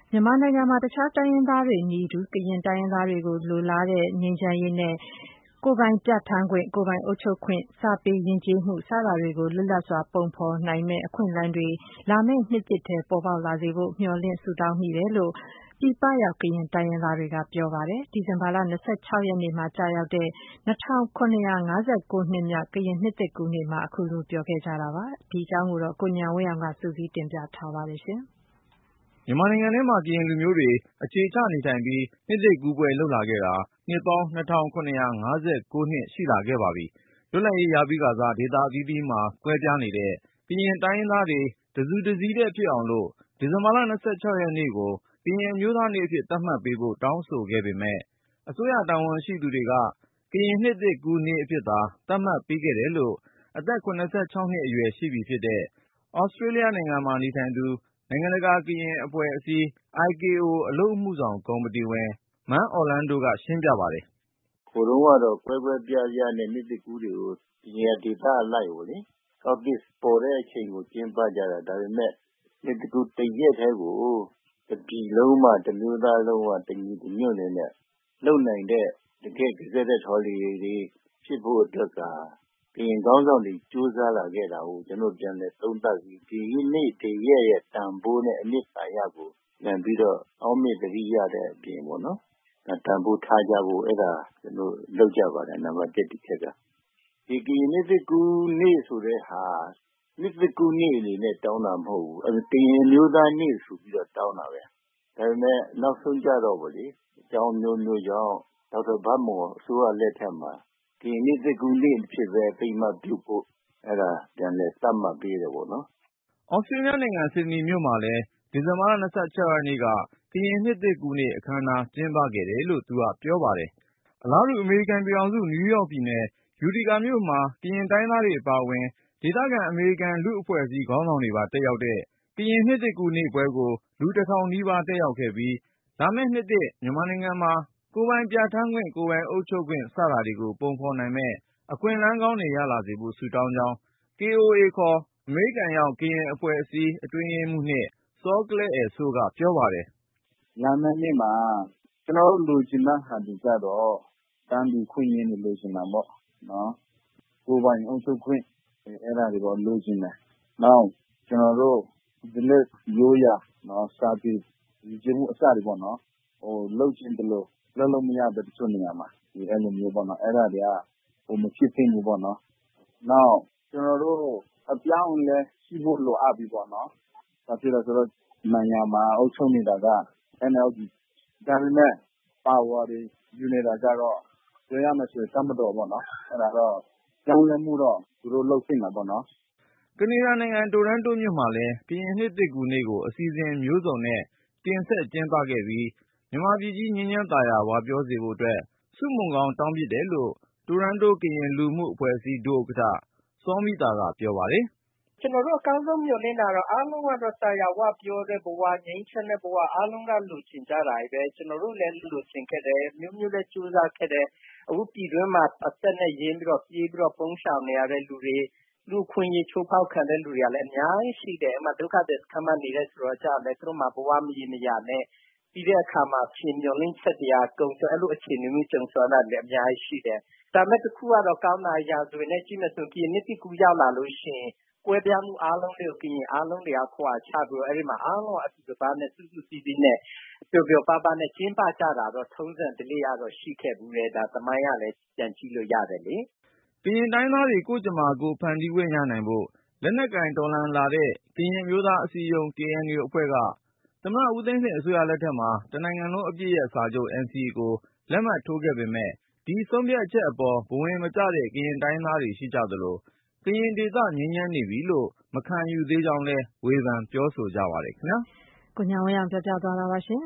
မြန်မာနိုင်ငံမှာတခြားတိုင်းရင်းသားတွေနည်းတူကရင်တိုင်းရင်းသားတွေကိုလိုလားတဲ့ငြိမ်းချမ်းရေးနဲ့ကိုယ်ပိုင်ပြဌာန်းခွင့်ကိုယ်ပိုင်အုပ်ချုပ်ခွင့်စာပေယဉ်ကျေးမှုစတာတွေကိုလွတ်လပ်စွာပုံဖော်နိုင်မယ့်အခွင့်အလမ်းတွေလာမယ့်နှစ်သစ်ထဲပေါ်ပေါက်လာစေဖို့မျှော်လင့်ဆုတောင်းမိတယ်လို့ပြည်ပရောက်ကရင်တိုင်းရင်းသားတွေကပြောပါတယ်။ဒီဇင်ဘာလ26ရက်နေ့မှာကြာရောက်တဲ့2959နှစ်မြောက်ကရင်နှစ်သစ်ကူးနေ့မှာအခုလိုပြောခဲ့ကြတာပါ။ဒီအကြောင်းကိုတော့ကိုဉာဏ်ဝင်းအောင်ကစုစည်းတင်ပြထားပါတယ်ရှင်။မြန်မာနိုင်ငံထဲမှာကရင်လူမျိုးတွေအခြေချနေထိုင်ပြီးနှစ်သစ်ကူးပွဲလုပ်လာခဲ့တာနှစ်ပေါင်း2959နှစ်ရှိလာခဲ့ပါပြီ။လွတ်လပ်ရေးရပြီးကစားဒေသအသီးသီးမှာကွဲပြားနေတဲ့ကရင်တိုင်းရင်းသားတွေတစုတစည်းတည်းဖြစ်အောင်လို့ဒီဇင်ဘာလ26ရက်နေ့ကိုကရင်အမျိုးသားနေ့အဖြစ်သတ်မှတ်ပေးဖို့တောင်းဆိုခဲ့ပေမဲ့အစိုးရတာဝန်ရှိသူတွေကကရင်နှစ်သစ်ကူးနေ့အဖြစ်သာသတ်မှတ်ပေးခဲ့တယ်လို့အသက်76နှစ်အရွယ်ရှိပြီဖြစ်တဲ့ဩစတြေးလျနိုင်ငံမှာနေထိုင်သူနိုင်ငံတကာကရင်အဖွဲ့အစည်း IKO အလုပ်အမှုဆောင်ကော်မတီဝင်မန်းအော်လန်းဒိုကရှင်းပြပါတယ်။ဟိုတုန်းကတော့ကွဲကွဲပြားပြားနဲ့နှစ်သစ်ကူးတွေကိုဒီနေရာဒေသအလိုက်ကိုလေSoutheast ပေါ်တဲ့အချိန်ကိုကျင်းပကြတာဒါပေမဲ့နှစ်တကူတရက်တည်းကိုတပြည်လုံးမှာတစ်မျိုးသားလုံးကတညီတညွတ်နဲ့လုံနိုင်တဲ့တကယ်ကြက်တဲ့ holiday တွေဖြစ်ဖို့အတွက်ကကရင်ကောင်းဆောင်တွေစူးစမ်းလာခဲ့တာကိုကျွန်တော်ပြန်လဲသုံးသပ်ပြီးဒီနေ့တရက်ရဲ့တန်ဖိုးနဲ့အနှစ်သာရကိုပြန်ပြီးတော့အောက်မေ့တတိရတဲ့အပြင်ပေါ့နော်တန်ဖိုးထားကြဖို့အဲ့ဒါကျွန်တော်လုပ်ကြပါတယ်နံပါတ်1တစ်ချက်ကဒီကရင်နှစ်သစ်ကူးနေ့ဆိုတဲ့ဟာနှစ်သစ်ကူးနေ့အနေနဲ့တောင်းတာမဟုတ်ဘူးကရင်မျိုးသားနေ့ဆိုပြီးတော့တောင်းတာပဲဒါပေမဲ့နောက်ဆုံးကြတော့ဗောလေအကြောင်းမျိုးမျိုးကြောင့်ဒေါက်တာဘတ်မော်အစိုးရလက်ထက်မှာကရင်နှစ်သစ်ကူးနေ့ဖြစ်ပဲပြိမှတ်ပြုဖို့အဲ့ဒါပြန်လဲသတ်မှတ်ပေးတယ်ဗောနော်ဩစတြေးလျနိုင်ငံဆစ်ဒနီမြို့မှာလည်းဒီဇင်ဘာလ26ရက်နေ့ကကရင်နှစ်သစ်ကူးနေ့အခမ်းအနားကျင်းပခဲ့တယ်လို့သူကပြောပါတယ်။အလားတူအမေရိကန်ပြည်ထောင်စုနယူးယောက်ပြည်နယ်ယူတီကာမြို့မှာကရင်တိုင်းသားတွေအပါအဝင်ဒေသခံအမေရိကန်လူ့အဖွဲ့အစည်းခေါင်းဆောင်တွေပါတက်ရောက်တဲ့ကရင်နှစ်သစ်ကူးနေ့ပွဲကိုလူ1000နီးပါးတက်ရောက်ခဲ့ပြီးလာမယ့်နှစ်သစ်မြန်မာနိုင်ငံမှာကိုယ်ပိုင်ပြဌာန်းခွင့်ကိုယ်ပိုင်အုပ်ချုပ်ခွင့်စတာတွေကိုပုံဖော်နိုင်မဲ့အခွင့်အလမ်းကောင်းတွေရလာစေဖို့ဆုတောင်းကြောင်း KOA ခေါ်အမေရိကန်ရောက်ကရင်အဖွဲ့အစည်းအတွင်းရေးမှူးစောကလဲ့အယ်စိုးကပြောပါတယ်။လာမယ့်နေ့မှာကျွန်တော်တို့လိုချင်တဲ့ဟာတွေကြတော့တန်းတူခွင့်ရင်းတွေလိုချင်တာပေါ့နော်ကိုယ်ပိုင်အုပ်ချုပ်ခွင့်အဲ့ဒါတွေတော့လိုချင်တယ်နောက်ကျွန်တော်တို့ဒီလက်ရိုးရနော်စာပေဒီကျမှုအစတွေပေါ့နော်လှုပ်ချင်တယ်လို့လှုပ်လို့မရတဲ့တချို့နေရာမှာဒီအဲ့လိုမျိုးပေါ့နော်အဲ့ဒါတွေကမဖြစ်သင့်ဘူးပေါ့နော်နောက်ကျွန်တော်တို့အပြောင်းလဲရှိဖို့လိုအပ်ပြီပေါ့နော်ဒါဖြစ်လို့ဆိုတော့နိုင်ငံမှာအုပ်ချုပ်နေတာက NLD ဒါပေမဲ့ power တွေယူနေတာကြတော့ပြောရမယ်ဆိုရင်တမတော်ပေါ့နော်အဲ့ဒါတော့ကြောင်းလဲမှုတော့သူတို့လှုပ်သိမှာပေါ့နော်ကနေဒါနိုင်ငံတိုရန်တိုမြို့မှာလည်းကရင်နှစ်သစ်ကူးနေ့ကိုအစီအစဉ်မျိုးစုံနဲ့တင်ဆက်ကျင်းပခဲ့ပြီးမြန်မာပြည်ကြီးငြိမ်းချမ်းသာယာဝပြောစေဖို့အတွက်ဆုမွန်ကောင်းတောင်းပစ်တယ်လို့တိုရန်တိုကရင်လူမှုအဖွဲ့အစည်းဒုဥက္ကဋ္ဌစောမိတာကပြောပါတယ်ကျွန်တော်တို့အကောင်းဆုံးမျှော်လင့်တာတော့အားလုံးကတော့သာယာဝပြောတဲ့ဘဝငြိမ်းချမ်းတဲ့ဘဝအားလုံးကလိုချင်ကြတာပဲကျွန်တော်တို့လည်းလိုချင်ခဲ့တယ်မျိုးမျိုးလည်းကြိုးစားခဲ့တယ်အခုပြည်တွင်းမှာအသက်နဲ့ရင်းပြီးတော့ပြေးပြီးတော့ပုံရှောင်နေရတဲ့လူတွေလူခွင့်ရေးချိုးဖောက်ခံတဲ့လူတွေကလည်းအများကြီးရှိတယ်အမှဒုက္ခသည်စခန်းမှာနေတဲ့ဆိုတော့ကြာလည်းသူတို့မှာဘဝမရေမရာနဲ့ပြီးတဲ့အခါမှာရှင်မျောလင်းချက်တရားကုန်ဆိုအဲ့လိုအခြေအနေမျိုးကြုံဆွမ်းတာလည်းအများကြီးရှိတယ်ဒါမဲ့တစ်ခုကတော့ကောင်းတာရာဇဝင်နဲ့ကြည့်မယ်ဆိုရင်နှစ်တိကူရောက်လာလို့ရှိရင်ကွဲပြားမှုအားလုံးတွေကိုကရင်အားလုံးတွေကခွာချပြီးတော့အဲ့ဒီမှာအားလုံးအတူတပါးနဲ့စုစုစည်းစည်းနဲ့ပျော်ပျော်ပါးပါးနဲ့ကျင်းပကြတာတော့ထုံးစံဓလေ့ကတော့ရှိခဲ့ဘူးလေဒါသမိုင်းကလည်းပြန်ကြည့်လို့ရတယ်လေကရင်တိုင်းသားတွေကိုယ်ကြမ္မာကိုဖန်တီးခွင့်ရနိုင်ဖို့လက်နက်ကင်တော်လှန်လာတဲ့ကရင်မျိုးသားအစည်းအရုံး KNU အဖွဲ့ကသမ္မတဦးသိန်းစိန်အစိုးရလက်ထက်မှာတနိုင်ငံလုံးအပြည့်ရဲ့စာချုပ် NCA ကိုလက်မှတ်ထိုးခဲ့ပေမဲ့ဒီဆုံးဖြတ်ချက်အပေါ်ဘဝင်မကျတဲ့ကရင်တိုင်းသားတွေရှိကြသလိုကရင်ဒေသငြိမ်းချမ်းနေပြီလို့မခံယူသေးကြောင်းလဲဝေဖန်ပြောဆိုကြပါတယ်ခင်ဗျာကိုဉာဏ်ဝင်းအောင်ပြောပြသွားတာပါရှင်